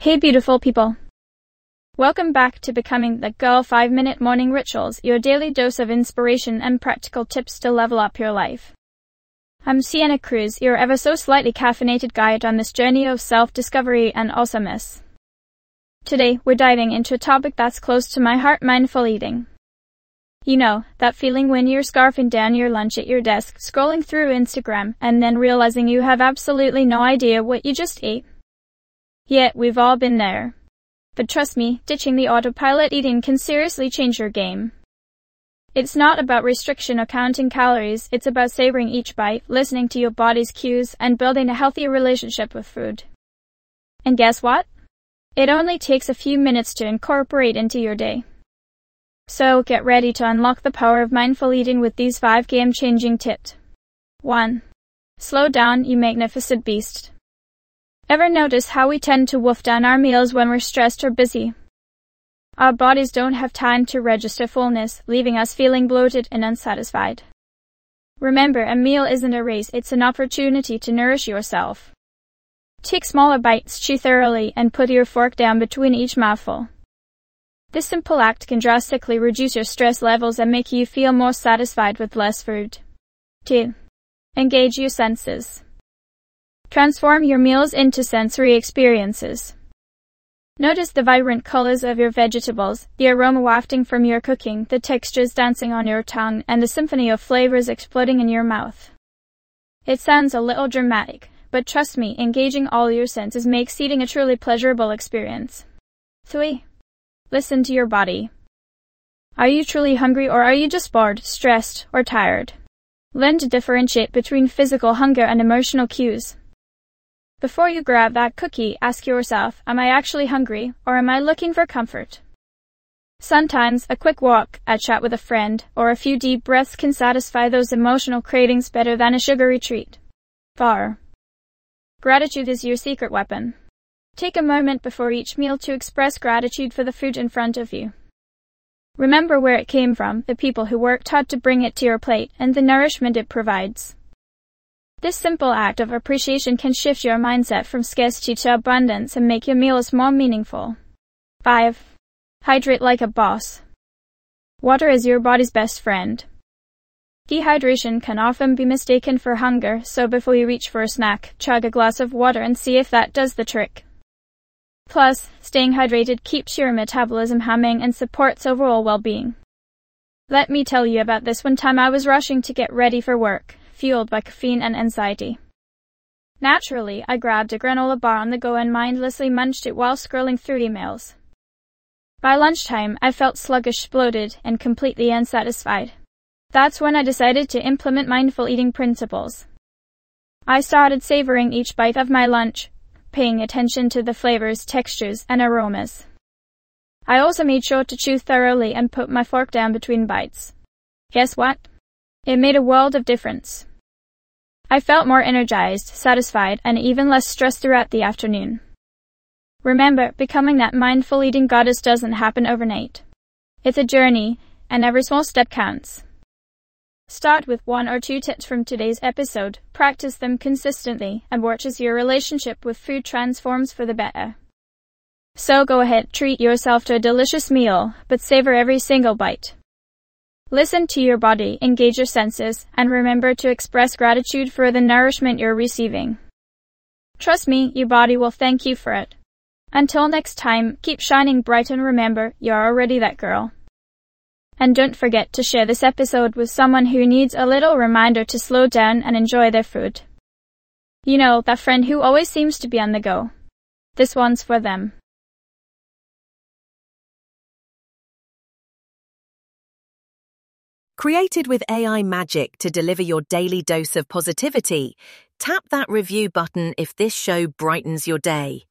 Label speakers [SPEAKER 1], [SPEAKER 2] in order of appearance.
[SPEAKER 1] Hey beautiful people. Welcome back to Becoming the Girl 5-Minute Morning Rituals, your daily dose of inspiration and practical tips to level up your life. I'm Sienna Cruz, your ever so slightly caffeinated guide on this journey of self-discovery and awesomeness. Today, we're diving into a topic that's close to my heart: mindful eating. You know, that feeling when you're scarfing down your lunch at your desk, scrolling through Instagram, and then realizing you have absolutely no idea what you just ate? Yeah, we've all been there. But trust me, ditching the autopilot eating can seriously change your game. It's not about restriction or counting calories, it's about savoring each bite, listening to your body's cues, and building a healthier relationship with food. And guess what? It only takes a few minutes to incorporate into your day. So get ready to unlock the power of mindful eating with these 5 game-changing tips. 1. Slow down, you magnificent beast. Ever notice how we tend to wolf down our meals when we're stressed or busy? Our bodies don't have time to register fullness, leaving us feeling bloated and unsatisfied. Remember, a meal isn't a race, it's an opportunity to nourish yourself. Take smaller bites, chew thoroughly, and put your fork down between each mouthful. This simple act can drastically reduce your stress levels and make you feel more satisfied with less food. 2. Engage your senses. Transform your meals into sensory experiences. Notice the vibrant colors of your vegetables, the aroma wafting from your cooking, the textures dancing on your tongue, and the symphony of flavors exploding in your mouth. It sounds a little dramatic, but trust me, engaging all your senses makes eating a truly pleasurable experience. 3. Listen to your body. Are you truly hungry, or are you just bored, stressed, or tired? Learn to differentiate between physical hunger and emotional cues. Before you grab that cookie, ask yourself, am I actually hungry, or am I looking for comfort? Sometimes a quick walk, a chat with a friend, or a few deep breaths can satisfy those emotional cravings better than a sugary treat. 4. Gratitude is your secret weapon. Take a moment before each meal to express gratitude for the food in front of you. Remember where it came from, the people who worked hard to bring it to your plate, and the nourishment it provides. This simple act of appreciation can shift your mindset from scarcity to abundance and make your meals more meaningful. 5. Hydrate like a boss. Water is your body's best friend. Dehydration can often be mistaken for hunger, so before you reach for a snack, chug a glass of water and see if that does the trick. Plus, staying hydrated keeps your metabolism humming and supports overall well-being. Let me tell you about this one time I was rushing to get ready for work, fueled by caffeine and anxiety. Naturally, I grabbed a granola bar on the go and mindlessly munched it while scrolling through emails. By lunchtime, I felt sluggish, bloated, and completely unsatisfied. That's when I decided to implement mindful eating principles. I started savoring each bite of my lunch, paying attention to the flavors, textures, and aromas. I also made sure to chew thoroughly and put my fork down between bites. Guess what? It made a world of difference. I felt more energized, satisfied, and even less stressed throughout the afternoon. Remember, becoming that mindful eating goddess doesn't happen overnight. It's a journey, and every small step counts. Start with 1 or 2 tips from today's episode, practice them consistently, and watch as your relationship with food transforms for the better. So go ahead, treat yourself to a delicious meal, but savor every single bite. Listen to your body, engage your senses, and remember to express gratitude for the nourishment you're receiving. Trust me, your body will thank you for it. Until next time, keep shining bright and remember, you're already that girl. And don't forget to share this episode with someone who needs a little reminder to slow down and enjoy their food. You know, that friend who always seems to be on the go. This one's for them.
[SPEAKER 2] Created with AI magic to deliver your daily dose of positivity, tap that review button if this show brightens your day.